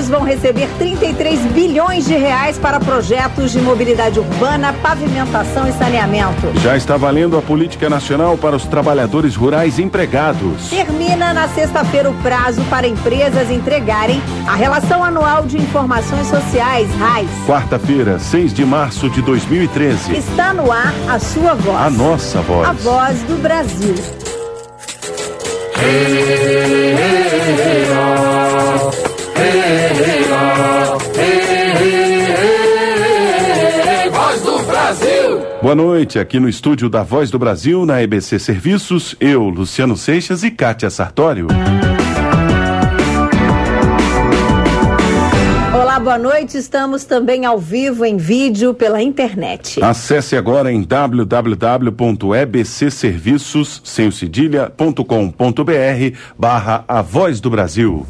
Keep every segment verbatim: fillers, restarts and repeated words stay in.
vão receber trinta e três bilhões de reais para projetos de mobilidade urbana, pavimentação e saneamento. Já está valendo a Política Nacional para os Trabalhadores Rurais Empregados. Termina na sexta-feira o prazo para empresas entregarem a Relação Anual de Informações Sociais, R A I S. Quarta-feira, seis de março de dois mil e treze. Está no ar a sua voz. A nossa voz. A voz do Brasil. Hey, hey, oh. Hey, hey, hey, Voz do Brasil. Boa noite, aqui no estúdio da Voz do Brasil, na E B C Serviços, eu, Luciano Seixas e Kátia Sartório. Olá, boa noite. Estamos também ao vivo em vídeo pela internet. Acesse agora em w w w ponto e b c serviços sem o cedilha ponto com ponto b r barra A Voz do Brasil.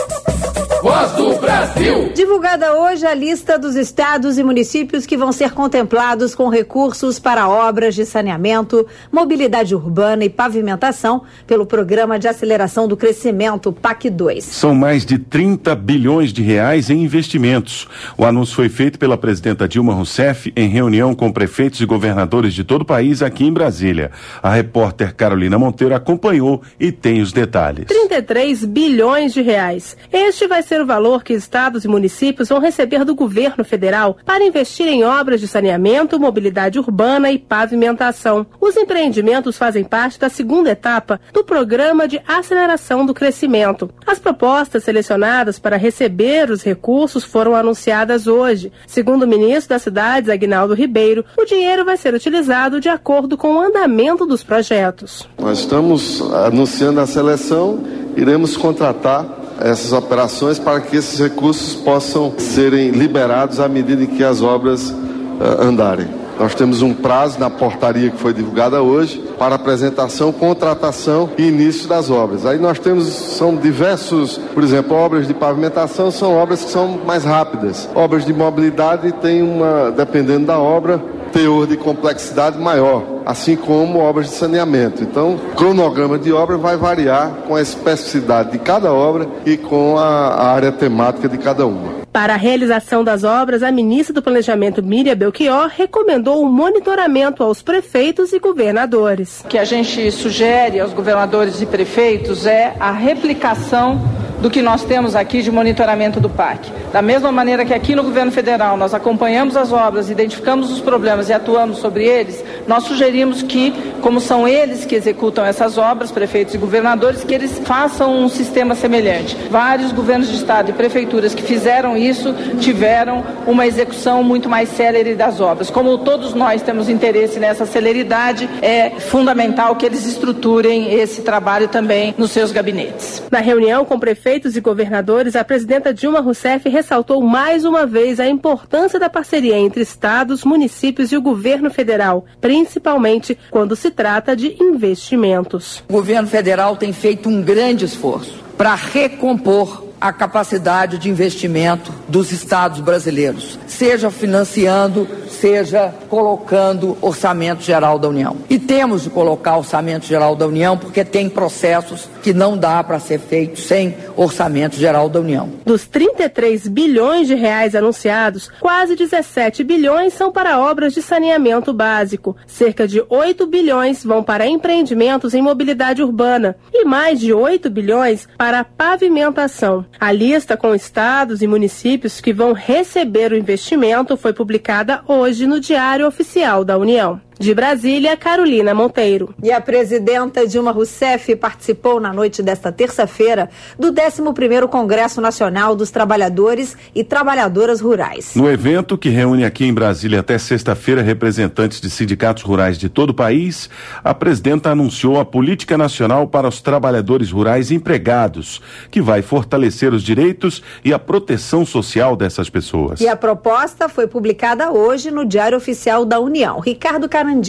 Voz do Brasil. Divulgada hoje a lista dos estados e municípios que vão ser contemplados com recursos para obras de saneamento, mobilidade urbana e pavimentação pelo Programa de Aceleração do Crescimento, P A C dois. São mais de trinta bilhões de reais em investimentos. O anúncio foi feito pela presidenta Dilma Rousseff em reunião com prefeitos e governadores de todo o país aqui em Brasília. A repórter Carolina Monteiro acompanhou e tem os detalhes. trinta e três bilhões de reais. Este vai ser o valor que estados e municípios vão receber do governo federal para investir em obras de saneamento, mobilidade urbana e pavimentação. Os empreendimentos fazem parte da segunda etapa do Programa de Aceleração do Crescimento. As propostas selecionadas para receber os recursos foram anunciadas hoje. Segundo o ministro das Cidades, Aguinaldo Ribeiro, o dinheiro vai ser utilizado de acordo com o andamento dos projetos. Nós estamos anunciando a seleção, iremos contratar essas operações para que esses recursos possam serem liberados à medida em que as obras uh, andarem. Nós temos um prazo na portaria que foi divulgada hoje para apresentação, contratação e início das obras. Aí nós temos, são diversos, por exemplo, obras de pavimentação são obras que são mais rápidas. Obras de mobilidade tem uma, dependendo da obra, teor de complexidade maior, assim como obras de saneamento. Então, o cronograma de obra vai variar com a especificidade de cada obra e com a, a área temática de cada uma. Para a realização das obras, a ministra do Planejamento, Miriam Belchior, recomendou um monitoramento aos prefeitos e governadores. O que a gente sugere aos governadores e prefeitos é a replicação do que nós temos aqui de monitoramento do P A C. Da mesma maneira que aqui no governo federal nós acompanhamos as obras, identificamos os problemas e atuamos sobre eles, nós sugerimos que, como são eles que executam essas obras, prefeitos e governadores, que eles façam um sistema semelhante. Vários governos de estado e prefeituras que fizeram isso tiveram uma execução muito mais célere das obras. Como todos nós temos interesse nessa celeridade, é fundamental que eles estruturem esse trabalho também nos seus gabinetes. Na reunião com prefeitos Prefeitos e governadores, a presidenta Dilma Rousseff ressaltou mais uma vez a importância da parceria entre estados, municípios e o governo federal, principalmente quando se trata de investimentos. O governo federal tem feito um grande esforço para recompor a capacidade de investimento dos estados brasileiros, seja financiando, seja colocando orçamento geral da União. E temos de colocar orçamento geral da União porque tem processos que não dá para ser feito sem orçamento geral da União. Dos trinta e três bilhões de reais anunciados, quase dezessete bilhões são para obras de saneamento básico, cerca de oito bilhões vão para empreendimentos em mobilidade urbana e mais de oito bilhões para pavimentação. A lista com estados e municípios que vão receber o investimento foi publicada hoje no Diário Oficial da União. De Brasília, Carolina Monteiro. E a presidenta Dilma Rousseff participou na noite desta terça-feira do décimo primeiro Congresso Nacional dos Trabalhadores e Trabalhadoras Rurais. No evento, que reúne aqui em Brasília até sexta-feira representantes de sindicatos rurais de todo o país, a presidenta anunciou a Política Nacional para os Trabalhadores Rurais Empregados, que vai fortalecer os direitos e a proteção social dessas pessoas. E a proposta foi publicada hoje no Diário Oficial da União. Ricardo Carandina.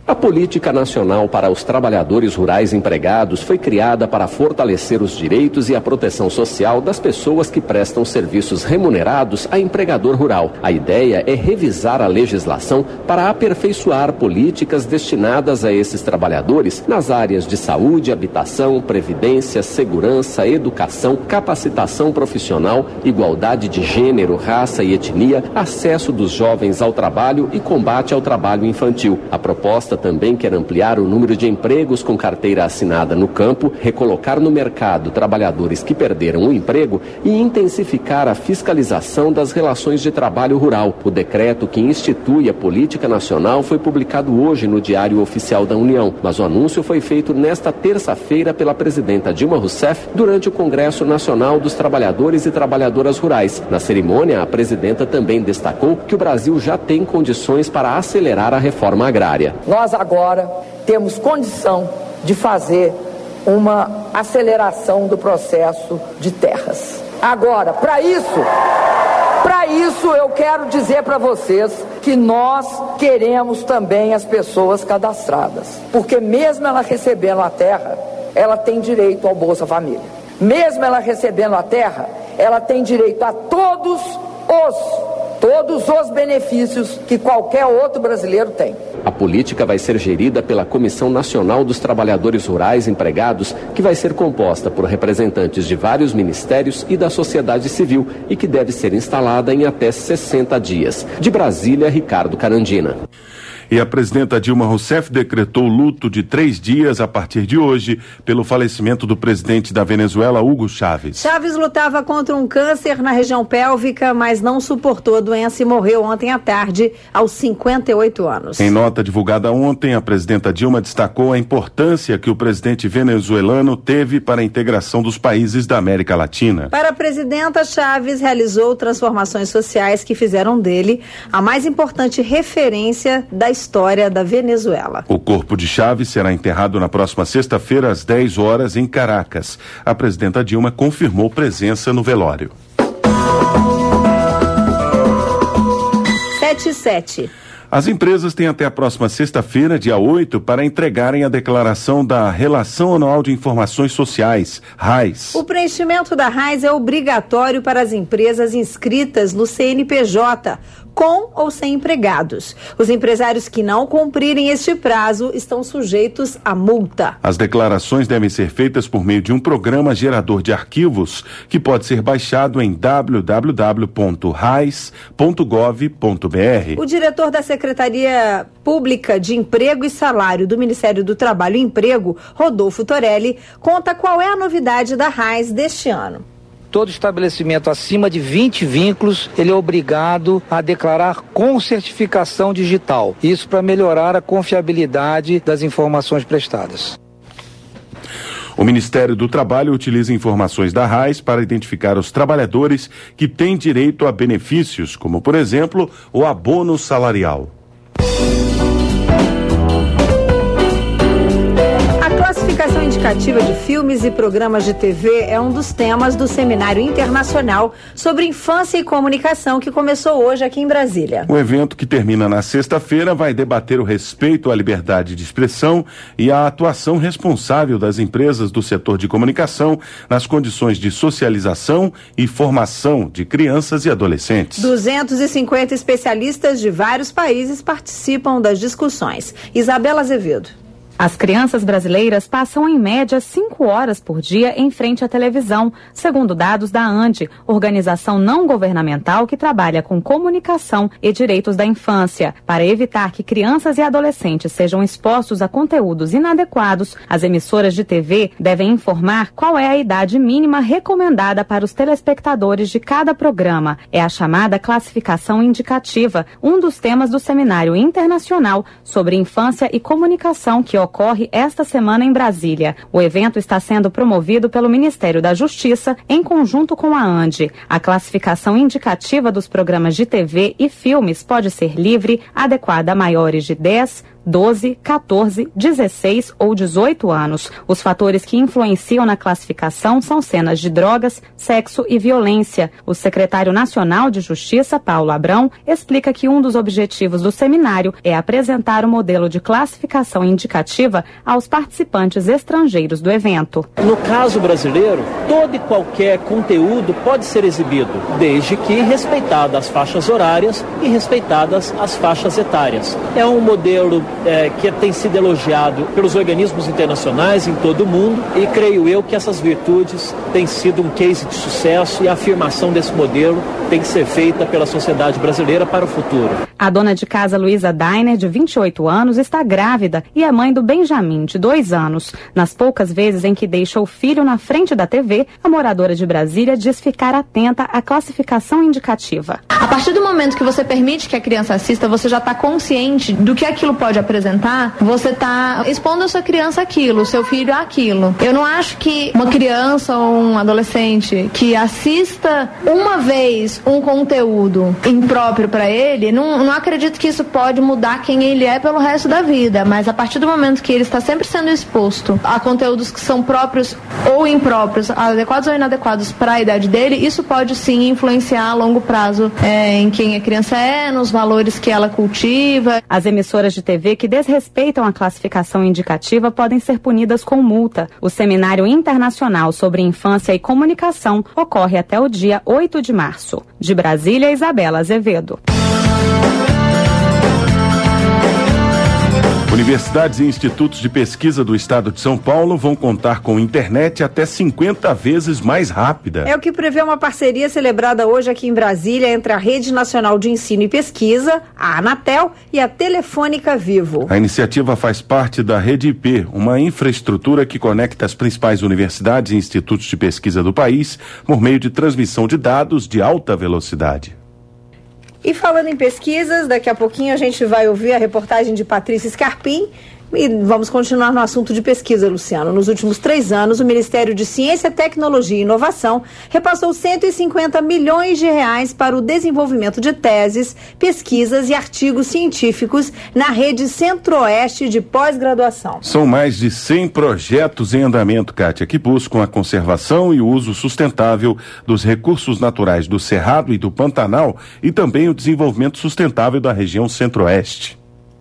A Política Nacional para os Trabalhadores Rurais Empregados foi criada para fortalecer os direitos e a proteção social das pessoas que prestam serviços remunerados a empregador rural. A ideia é revisar a legislação para aperfeiçoar políticas destinadas a esses trabalhadores nas áreas de saúde, habitação, previdência, segurança, educação, capacitação profissional, igualdade de gênero, raça e etnia, acesso dos jovens ao trabalho e combate ao trabalho infantil. A proposta também quer ampliar o número de empregos com carteira assinada no campo, recolocar no mercado trabalhadores que perderam o emprego e intensificar a fiscalização das relações de trabalho rural. O decreto que institui a Política Nacional foi publicado hoje no Diário Oficial da União, mas o anúncio foi feito nesta terça-feira pela presidenta Dilma Rousseff durante o Congresso Nacional dos Trabalhadores e Trabalhadoras Rurais. Na cerimônia, a presidenta também destacou que o Brasil já tem condições para acelerar a reforma agrária. Nós agora temos condição de fazer uma aceleração do processo de terras. Agora, para isso, para isso eu quero dizer para vocês que nós queremos também as pessoas cadastradas, porque mesmo ela recebendo a terra, ela tem direito ao Bolsa Família. Mesmo ela recebendo a terra, ela tem direito a todos os todos os benefícios que qualquer outro brasileiro tem. A política vai ser gerida pela Comissão Nacional dos Trabalhadores Rurais Empregados, que vai ser composta por representantes de vários ministérios e da sociedade civil e que deve ser instalada em até sessenta dias. De Brasília, Ricardo Carandina. E a presidenta Dilma Rousseff decretou luto de três dias a partir de hoje pelo falecimento do presidente da Venezuela, Hugo Chávez. Chávez lutava contra um câncer na região pélvica, mas não suportou a doença e morreu ontem à tarde, aos cinquenta e oito anos. Em nota divulgada ontem, a presidenta Dilma destacou a importância que o presidente venezuelano teve para a integração dos países da América Latina. Para a presidenta, Chávez realizou transformações sociais que fizeram dele a mais importante referência da história história da Venezuela. O corpo de Chávez será enterrado na próxima sexta-feira às dez horas em Caracas. A presidenta Dilma confirmou presença no velório. sete e sete. As empresas têm até a próxima sexta-feira, dia oito, para entregarem a declaração da Relação Anual de Informações Sociais, R A I S. O preenchimento da R A I S é obrigatório para as empresas inscritas no C N P J, com ou sem empregados. Os empresários que não cumprirem este prazo estão sujeitos a multa. As declarações devem ser feitas por meio de um programa gerador de arquivos que pode ser baixado em w w w ponto rais ponto gov ponto b r. O diretor da Secretaria Pública de Emprego e Salário do Ministério do Trabalho e Emprego, Rodolfo Torelli, conta qual é a novidade da R A I S deste ano. Todo estabelecimento acima de vinte vínculos, ele é obrigado a declarar com certificação digital. Isso para melhorar a confiabilidade das informações prestadas. O Ministério do Trabalho utiliza informações da R A I S para identificar os trabalhadores que têm direito a benefícios, como, por exemplo, o abono salarial. A classificação indicativa de filmes e programas de T V é um dos temas do Seminário Internacional sobre Infância e Comunicação que começou hoje aqui em Brasília. O evento, que termina na sexta-feira, vai debater o respeito à liberdade de expressão e a atuação responsável das empresas do setor de comunicação nas condições de socialização e formação de crianças e adolescentes. duzentos e cinquenta especialistas de vários países participam das discussões. Isabela Azevedo. As crianças brasileiras passam em média cinco horas por dia em frente à televisão, segundo dados da ANDI, organização não governamental que trabalha com comunicação e direitos da infância. Para evitar que crianças e adolescentes sejam expostos a conteúdos inadequados, as emissoras de T V devem informar qual é a idade mínima recomendada para os telespectadores de cada programa. É a chamada classificação indicativa, um dos temas do Seminário Internacional sobre Infância e Comunicação que ocorre esta semana em Brasília. O evento está sendo promovido pelo Ministério da Justiça em conjunto com a ANDI. A classificação indicativa dos programas de T V e filmes pode ser livre, adequada a maiores de dez, doze, quatorze, dezesseis ou dezoito anos. Os fatores que influenciam na classificação são cenas de drogas, sexo e violência. O secretário nacional de Justiça, Paulo Abrão, explica que um dos objetivos do seminário é apresentar o modelo de classificação indicativa aos participantes estrangeiros do evento. No caso brasileiro, todo e qualquer conteúdo pode ser exibido, desde que respeitadas as faixas horárias e respeitadas as faixas etárias. É um modelo é, que tem sido elogiado pelos organismos internacionais em todo o mundo e creio eu que essas virtudes têm sido um case de sucesso e a afirmação desse modelo tem que ser feita pela sociedade brasileira para o futuro. A dona de casa Luísa Dainer, de vinte e oito anos, está grávida e é mãe do Benjamin, de dois anos. Nas poucas vezes em que deixa o filho na frente da T V, a moradora de Brasília diz ficar atenta à classificação indicativa. A partir do momento que você permite que a criança assista, você já está consciente do que aquilo pode apresentar, você está expondo a sua criança àquilo, o seu filho àquilo. Eu não acho que uma criança ou um adolescente que assista uma vez um conteúdo impróprio para ele, não, não acredito que isso pode mudar quem ele é pelo resto da vida, mas a partir do momento que ele está sempre sendo exposto a conteúdos que são próprios ou impróprios, adequados ou inadequados para a idade dele, isso pode sim influenciar a longo prazo é, em quem a criança é, nos valores que ela cultiva. As emissoras de T V que desrespeitam a classificação indicativa podem ser punidas com multa. O Seminário Internacional sobre Infância e Comunicação ocorre até o dia oito de março. De Brasília, Isabela Azevedo. Universidades e institutos de pesquisa do estado de São Paulo vão contar com internet até cinquenta vezes mais rápida. É o que prevê uma parceria celebrada hoje aqui em Brasília entre a Rede Nacional de Ensino e Pesquisa, a Anatel e a Telefônica Vivo. A iniciativa faz parte da Rede I P, uma infraestrutura que conecta as principais universidades e institutos de pesquisa do país por meio de transmissão de dados de alta velocidade. E falando em pesquisas, daqui a pouquinho a gente vai ouvir a reportagem de Patrícia Scarpim. E vamos continuar no assunto de pesquisa, Luciano. Nos últimos três anos, o Ministério de Ciência, Tecnologia e Inovação repassou cento e cinquenta milhões de reais para o desenvolvimento de teses, pesquisas e artigos científicos na rede Centro-Oeste de pós-graduação. São mais de cem projetos em andamento, Kátia, que buscam a conservação e o uso sustentável dos recursos naturais do Cerrado e do Pantanal e também o desenvolvimento sustentável da região Centro-Oeste.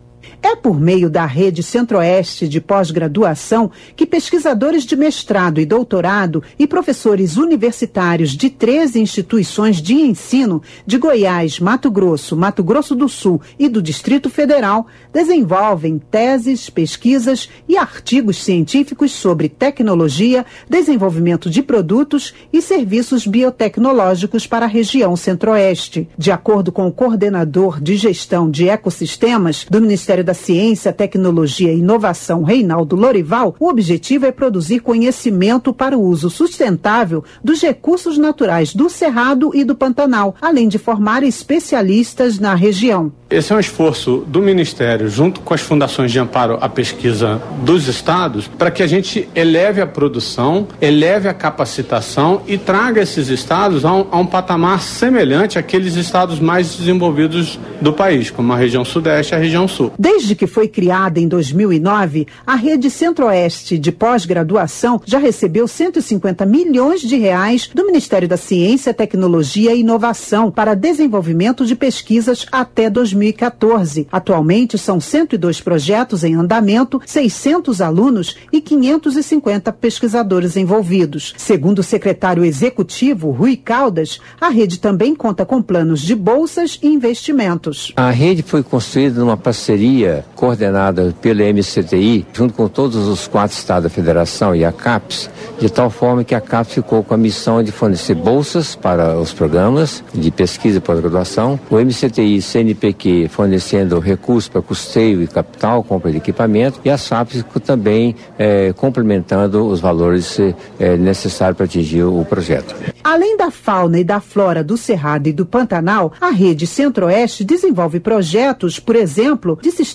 É por meio da rede Centro-Oeste de pós-graduação que pesquisadores de mestrado e doutorado e professores universitários de treze instituições de ensino de Goiás, Mato Grosso, Mato Grosso do Sul e do Distrito Federal desenvolvem teses, pesquisas e artigos científicos sobre tecnologia, desenvolvimento de produtos e serviços biotecnológicos para a região Centro-Oeste. De acordo com o coordenador de gestão de ecossistemas do Ministério da Ciência, Tecnologia e Inovação, Reinaldo Lorival, o objetivo é produzir conhecimento para o uso sustentável dos recursos naturais do Cerrado e do Pantanal, além de formar especialistas na região. Esse é um esforço do Ministério, junto com as fundações de amparo à pesquisa dos estados, para que a gente eleve a produção, eleve a capacitação e traga esses estados a um, a um patamar semelhante àqueles estados mais desenvolvidos do país, como a região Sudeste e a região Sul. Desde que foi criada em dois mil e nove, a rede Centro-Oeste de pós-graduação já recebeu cento e cinquenta milhões de reais do Ministério da Ciência, Tecnologia e Inovação para desenvolvimento de pesquisas até dois mil e quatorze. Atualmente são cento e dois projetos em andamento, seiscentos alunos e quinhentos e cinquenta pesquisadores envolvidos. Segundo o secretário executivo, Rui Caldas, a rede também conta com planos de bolsas e investimentos. A rede foi construída numa parceria coordenada pela M C T I, junto com todos os quatro estados da federação e a CAPES, de tal forma que a CAPES ficou com a missão de fornecer bolsas para os programas de pesquisa e pós-graduação, o M C T I e C N P Q fornecendo recursos para custeio e capital, compra de equipamento, e a SAPES também eh, complementando os valores eh, necessários para atingir o projeto. Além da fauna e da flora do Cerrado e do Pantanal, a rede Centro-Oeste desenvolve projetos, por exemplo, de sistemas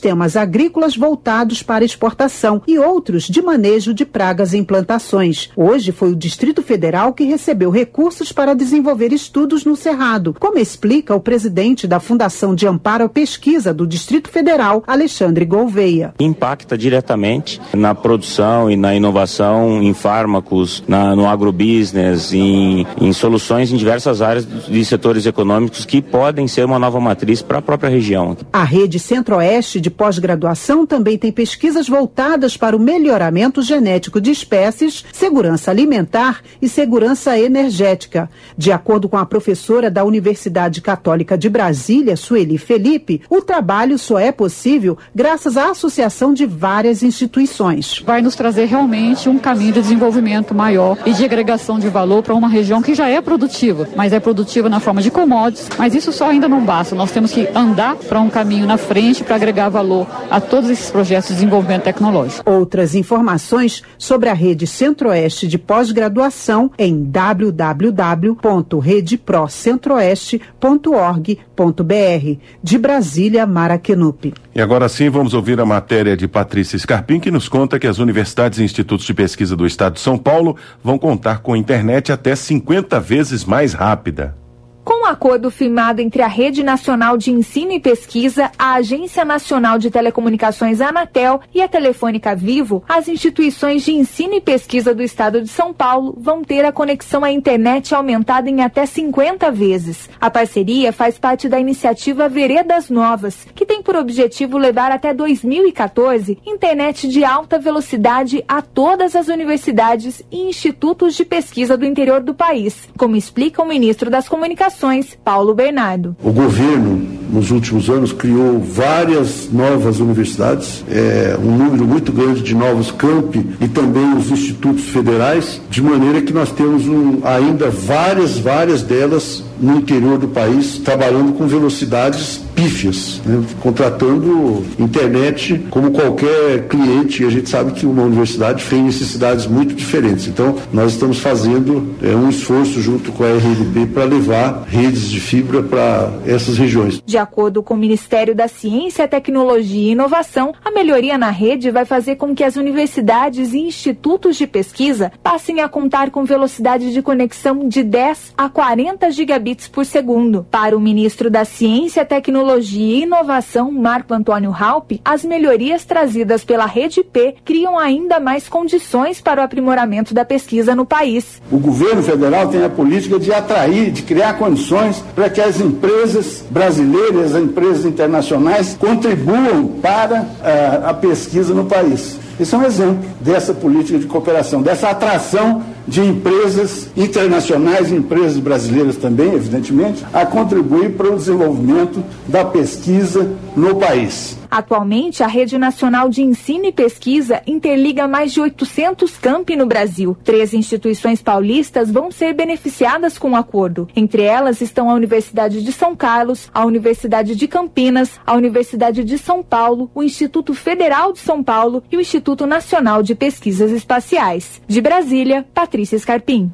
sistemas agrícolas voltados para exportação e outros de manejo de pragas em plantações. Hoje foi o Distrito Federal que recebeu recursos para desenvolver estudos no Cerrado, como explica o presidente da Fundação de Amparo à Pesquisa do Distrito Federal, Alexandre Gouveia. Impacta diretamente na produção e na inovação, em fármacos, na, no agrobusiness, em, em soluções em diversas áreas de setores econômicos que podem ser uma nova matriz para a própria região. A rede Centro-Oeste de pós-graduação também tem pesquisas voltadas para o melhoramento genético de espécies, segurança alimentar e segurança energética. De acordo com a professora da Universidade Católica de Brasília, Sueli Felipe, o trabalho só é possível graças à associação de várias instituições. Vai nos trazer realmente um caminho de desenvolvimento maior e de agregação de valor para uma região que já é produtiva, mas é produtiva na forma de commodities, mas isso só ainda não basta. Nós temos que andar para um caminho na frente para agregar valor a todos esses projetos de desenvolvimento tecnológico. Outras informações sobre a rede Centro-Oeste de pós-graduação em w w w ponto rede pro centro-oeste ponto org ponto b r. De Brasília, Mara Kenup. E agora sim vamos ouvir a matéria de Patrícia Scarpim, que nos conta que as universidades e institutos de pesquisa do estado de São Paulo vão contar com internet até cinquenta vezes mais rápida. Com o acordo firmado entre a Rede Nacional de Ensino e Pesquisa, a Agência Nacional de Telecomunicações Anatel e a Telefônica Vivo, as instituições de ensino e pesquisa do estado de São Paulo vão ter a conexão à internet aumentada em até cinquenta vezes. A parceria faz parte da iniciativa Veredas Novas, que tem por objetivo levar até dois mil e quatorze internet de alta velocidade a todas as universidades e institutos de pesquisa do interior do país, como explica o ministro das Comunicações, Paulo Bernardo. O governo, nos últimos anos, criou várias novas universidades, é, um número muito grande de novos campi e também os institutos federais, de maneira que nós temos um, ainda várias, várias delas no interior do país, trabalhando com velocidades pífias, né? Contratando internet como qualquer cliente, e a gente sabe que uma universidade tem necessidades muito diferentes. Então, nós estamos fazendo é, um esforço junto com a R N P para levar redes de fibra para essas regiões. De acordo com o Ministério da Ciência, Tecnologia e Inovação, a melhoria na rede vai fazer com que as universidades e institutos de pesquisa passem a contar com velocidade de conexão de dez a quarenta gigabits por segundo. Para o ministro da Ciência, Tecnologia e Inovação, Marco Antônio Raupp, as melhorias trazidas pela Rede P criam ainda mais condições para o aprimoramento da pesquisa no país. O governo federal tem a política de atrair, de criar condições para que as empresas brasileiras, as empresas internacionais contribuam para uh, a pesquisa no país. Esse é um exemplo dessa política de cooperação, dessa atração de empresas internacionais, empresas brasileiras também, evidentemente, a contribuir para o desenvolvimento da pesquisa no país. Atualmente, a Rede Nacional de Ensino e Pesquisa interliga mais de oitocentos campi no Brasil. Três instituições paulistas vão ser beneficiadas com o acordo. Entre elas estão a Universidade de São Carlos, a Universidade de Campinas, a Universidade de São Paulo, o Instituto Federal de São Paulo e o Instituto Nacional de Pesquisas Espaciais. De Brasília, Patrícia Scarpim.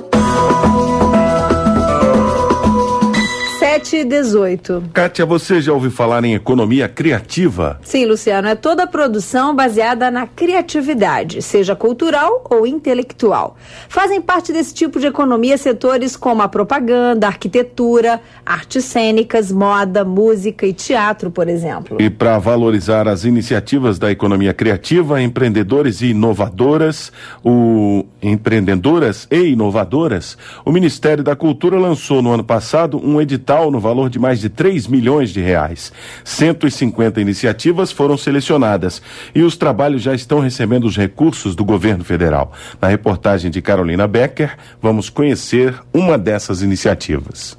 sete e dezoito. Kátia, você já ouviu falar em economia criativa? Sim, Luciano, é toda a produção baseada na criatividade, seja cultural ou intelectual. Fazem parte desse tipo de economia setores como a propaganda, a arquitetura, artes cênicas, moda, música e teatro, por exemplo. E para valorizar as iniciativas da economia criativa, empreendedores e inovadoras, o empreendedoras e inovadoras, o Ministério da Cultura lançou no ano passado um edital no valor de mais de três milhões de reais. cento e cinquenta iniciativas foram selecionadas e os trabalhos já estão recebendo os recursos do governo federal. Na reportagem de Carolina Becker, vamos conhecer uma dessas iniciativas.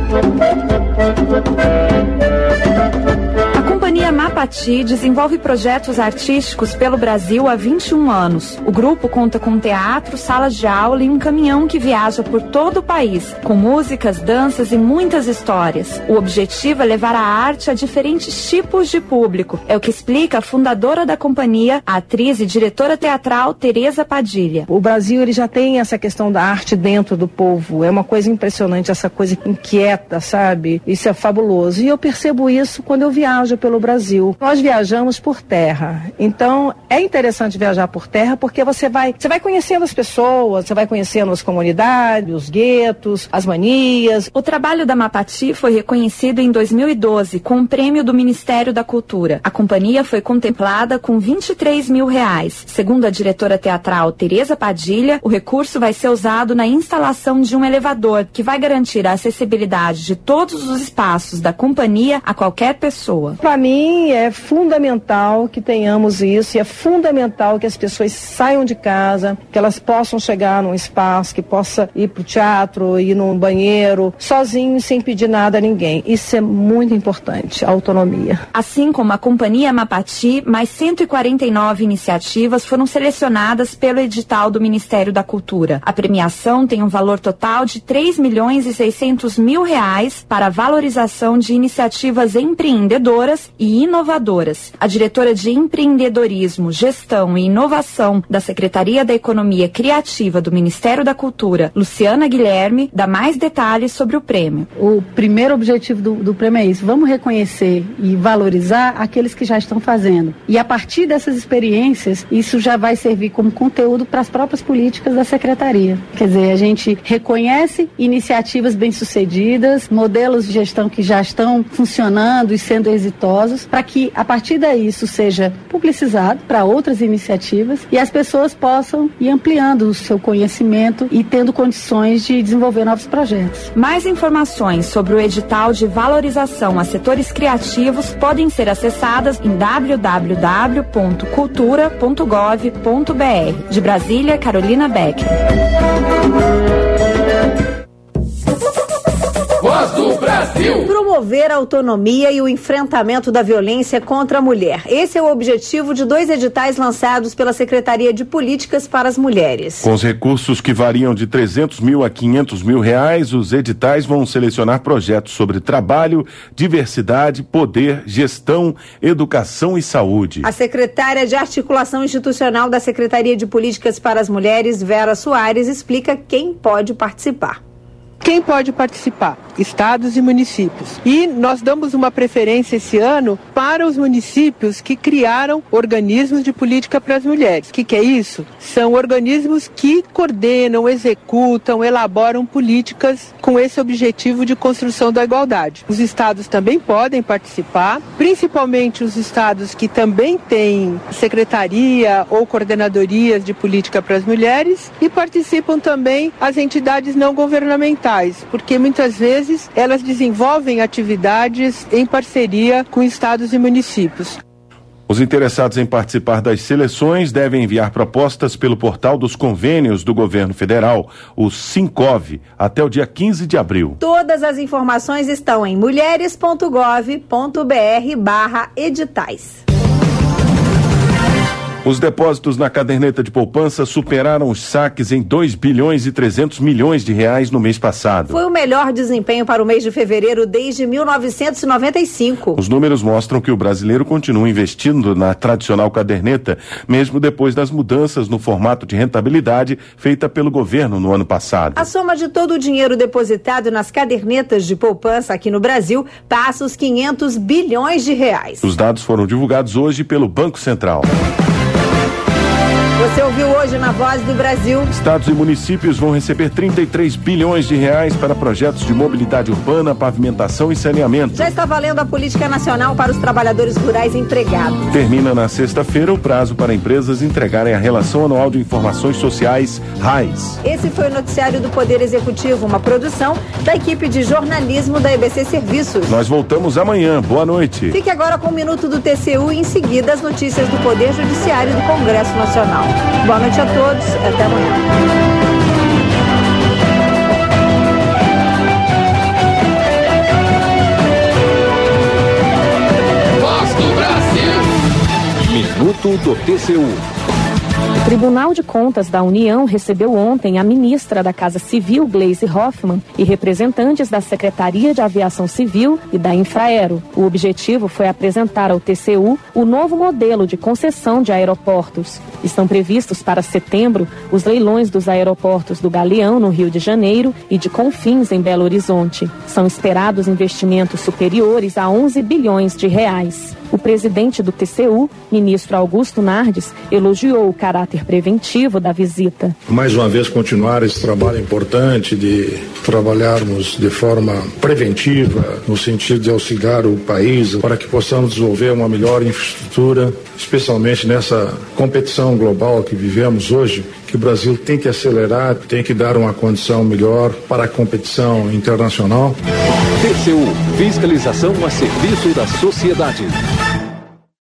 A companhia Mapati desenvolve projetos artísticos pelo Brasil há vinte e um anos. O grupo conta com teatro, salas de aula e um caminhão que viaja por todo o país, com músicas, danças e muitas histórias. O objetivo é levar a arte a diferentes tipos de público. É o que explica a fundadora da companhia, a atriz e diretora teatral Tereza Padilha. O Brasil ele já tem essa questão da arte dentro do povo. É uma coisa impressionante, essa coisa inquieta, sabe? Isso é fabuloso. E eu percebo isso quando eu viajo pelo Brasil. Brasil. Nós viajamos por terra, então é interessante viajar por terra porque você vai, você vai conhecendo as pessoas, você vai conhecendo as comunidades, os guetos, as manias. O trabalho da Mapati foi reconhecido em dois mil e doze com um prêmio do Ministério da Cultura. A companhia foi contemplada com vinte e três mil reais. Segundo a diretora teatral Tereza Padilha, o recurso vai ser usado na instalação de um elevador que vai garantir a acessibilidade de todos os espaços da companhia a qualquer pessoa. Para mim é fundamental que tenhamos isso e é fundamental que as pessoas saiam de casa, que elas possam chegar num espaço, que possa ir para o teatro, ir num banheiro, sozinho, sem pedir nada a ninguém. Isso é muito importante, a autonomia. Assim como a companhia Mapati, mais cento e quarenta e nove iniciativas foram selecionadas pelo edital do Ministério da Cultura. A premiação tem um valor total de três milhões e seiscentos mil reais para a valorização de iniciativas empreendedoras e inovadoras. A diretora de Empreendedorismo, Gestão e Inovação da Secretaria da Economia Criativa do Ministério da Cultura, Luciana Guilherme, dá mais detalhes sobre o prêmio. O primeiro objetivo do, do prêmio é isso: vamos reconhecer e valorizar aqueles que já estão fazendo. E a partir dessas experiências, isso já vai servir como conteúdo para as próprias políticas da Secretaria. Quer dizer, a gente reconhece iniciativas bem-sucedidas, modelos de gestão que já estão funcionando e sendo exitosos, para que a partir daí isso seja publicizado para outras iniciativas e as pessoas possam ir ampliando o seu conhecimento e tendo condições de desenvolver novos projetos. Mais informações sobre o edital de valorização a setores criativos podem ser acessadas em w w w ponto cultura ponto gov ponto b r. De Brasília, Carolina Becker. Voz do Brasil. Promover a autonomia e o enfrentamento da violência contra a mulher. Esse é o objetivo de dois editais lançados pela Secretaria de Políticas para as Mulheres. Com os recursos que variam de trezentos mil a quinhentos mil reais, os editais vão selecionar projetos sobre trabalho, diversidade, poder, gestão, educação e saúde. A secretária de Articulação Institucional da Secretaria de Políticas para as Mulheres, Vera Soares, explica quem pode participar. Quem pode participar? Estados e municípios. E nós damos uma preferência esse ano para os municípios que criaram organismos de política para as mulheres. O que, que é isso? São organismos que coordenam, executam, elaboram políticas com esse objetivo de construção da igualdade. Os estados também podem participar, principalmente os estados que também têm secretaria ou coordenadorias de política para as mulheres, e participam também as entidades não governamentais, porque muitas vezes elas desenvolvem atividades em parceria com estados e municípios. Os interessados em participar das seleções devem enviar propostas pelo portal dos convênios do governo federal, o Sincov, até o dia quinze de abril. Todas as informações estão em mulheres ponto gov ponto b r barra editais. Os depósitos na caderneta de poupança superaram os saques em dois bilhões e trezentos milhões de reais no mês passado. Foi o melhor desempenho para o mês de fevereiro desde mil novecentos e noventa e cinco. Os números mostram que o brasileiro continua investindo na tradicional caderneta, mesmo depois das mudanças no formato de rentabilidade feita pelo governo no ano passado. A soma de todo o dinheiro depositado nas cadernetas de poupança aqui no Brasil passa os quinhentos bilhões de reais. Os dados foram divulgados hoje pelo Banco Central. Você ouviu hoje na Voz do Brasil. Estados e municípios vão receber trinta e três bilhões de reais para projetos de mobilidade urbana, pavimentação e saneamento. Já está valendo a Política Nacional para os Trabalhadores Rurais Empregados. Termina na sexta-feira o prazo para empresas entregarem a Relação Anual de Informações Sociais, RAIS. Esse foi o noticiário do Poder Executivo, uma produção da equipe de jornalismo da E B C Serviços. Nós voltamos amanhã. Boa noite. Fique agora com o Minuto do T C U e em seguida as notícias do Poder Judiciário do Congresso Nacional. Boa noite a todos, até amanhã. Voz do Brasil. Minuto do T C U. O Tribunal de Contas da União recebeu ontem a ministra da Casa Civil, Gleisi Hoffmann, e representantes da Secretaria de Aviação Civil e da Infraero. O objetivo foi apresentar ao T C U o novo modelo de concessão de aeroportos. Estão previstos para setembro os leilões dos aeroportos do Galeão, no Rio de Janeiro, e de Confins, em Belo Horizonte. São esperados investimentos superiores a onze bilhões de reais. O presidente do T C U, ministro Augusto Nardes, elogiou o caráter preventivo da visita. Mais uma vez, continuar esse trabalho importante de trabalharmos de forma preventiva, no sentido de auxiliar o país para que possamos desenvolver uma melhor infraestrutura, especialmente nessa competição global que vivemos hoje, que o Brasil tem que acelerar, tem que dar uma condição melhor para a competição internacional. T C U, fiscalização a serviço da sociedade.